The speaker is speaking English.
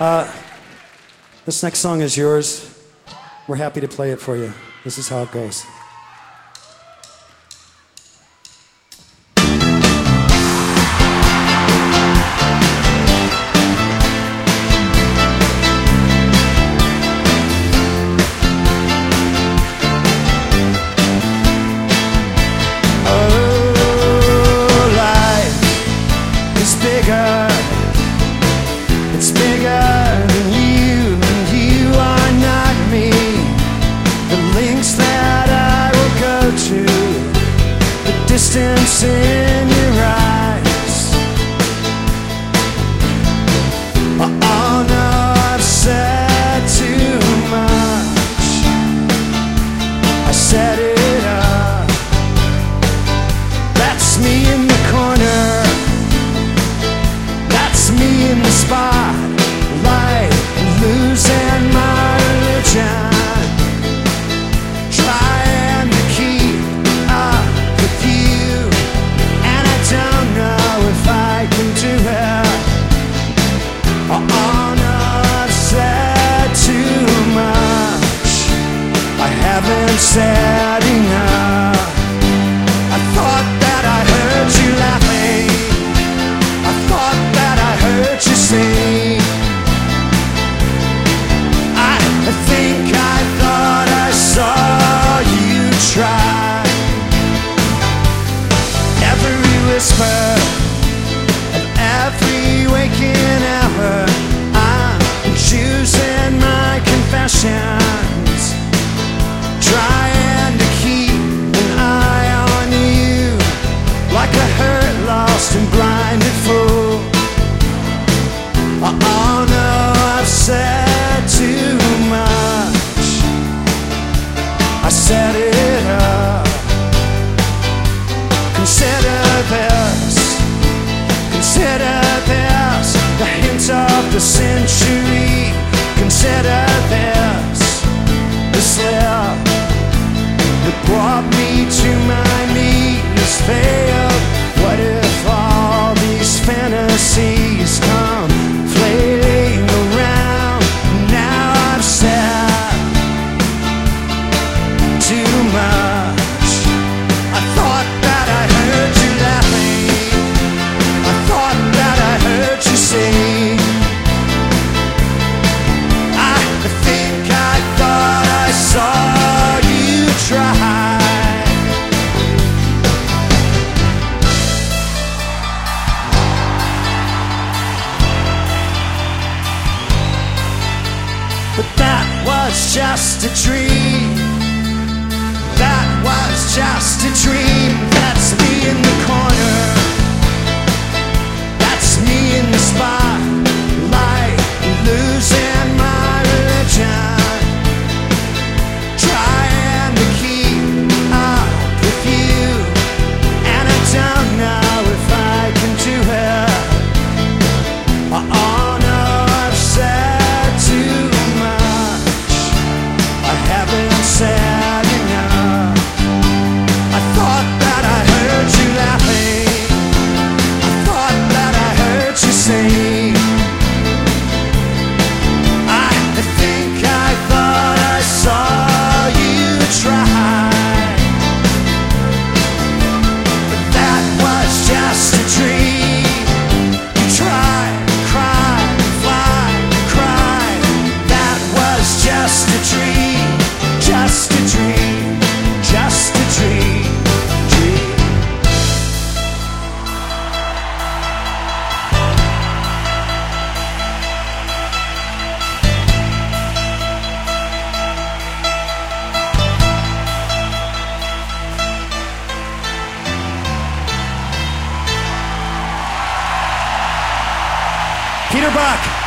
This next song is yours. We're happy to play it for you. This is how it goes. It's bigger than you, and you are not me. The links that I will go to, the distance in your eyes. Oh no, I've said too much. I set it up. That's me in the corner. That's me in the spotlight, losing my religion, trying to keep up with you, and I don't know if I can do it. Oh no, I've said too much. I haven't said enough. I thought that I heard you laughing. I thought that I heard you sing. I think I thought I saw you try. Every whisper of every waking hour, I'm choosing my confessions, trying to keep an eye on you, like a hurt, lost and blinded fool. Oh no, I've said too much. I set it up. Consider this, the hint of the century. Consider this, the slip that brought me to my knees failed. What if all these fantasies come flailing around? Now I've said too much. I thought that I heard you laughing. I thought that I heard you sing. I think I thought I saw you try. But that was just a dream. That was just a dream. That's me in the corner. That's me in the spotlight, losing my religion, trying to keep up with you, and I don't know if I can do it. Oh no, I've said too much. I haven't said enough. I thought that I heard you laughing. I thought that I heard you sing. I think I thought I saw you try. But that was just a dream. You tried, cried, fly, cried. That was just a dream. Just a dream. Just a dream. Dream. Peter Buck.